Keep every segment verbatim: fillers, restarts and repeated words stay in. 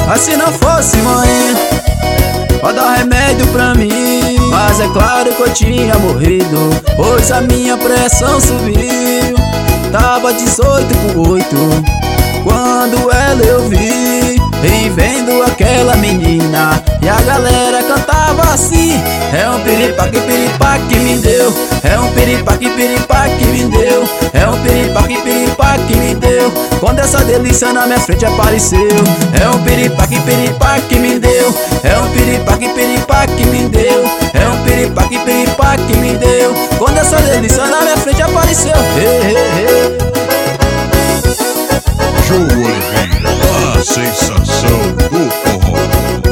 Mas se não fosse mãe pra dar remédio pra mim, mas é claro que eu tinha morrido, pois a minha pressão subiu. Tava dezoito por oito quando ela eu vi, e vendo aquela menina, e a galera cantava assim: é um piripaque, piripaque que me deu, é um piripaque, piripaque que me deu, é um piripaque, piripaque que me deu, quando essa delícia na minha frente apareceu. É um piripaque, piripaque que me deu, é um piripaque, piripaque que me deu, é um piripaque, piripaque que me deu, quando essa delícia na minha frente apareceu. Hey, hey, hey. João Oliveira, a sensação do forró.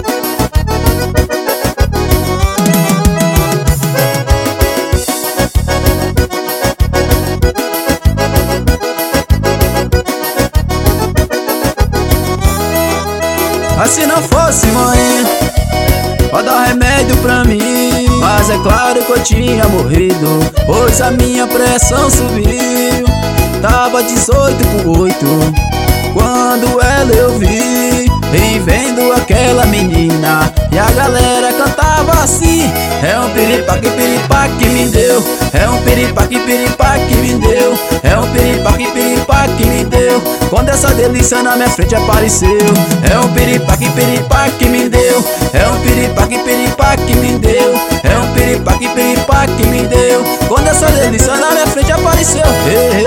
Mas se não fosse mãe pra dar remédio pra mim, mas é claro que eu tinha morrido, pois a minha pressão subiu. Tava dezoito por oito quando ela eu vi, e vendo aquela menina, e a galera cantava assim: é um piripaque, piripaque que me deu, é um piripaque, piripaque que me deu, é um piripaque, piripaque que me deu, quando essa delícia na minha frente apareceu. É um piripaque, piripaque que me deu, é um piripaque, piripaque que me deu, é um piripaque, piripaque que me deu, quando essa delícia na minha frente apareceu. Hey, hey.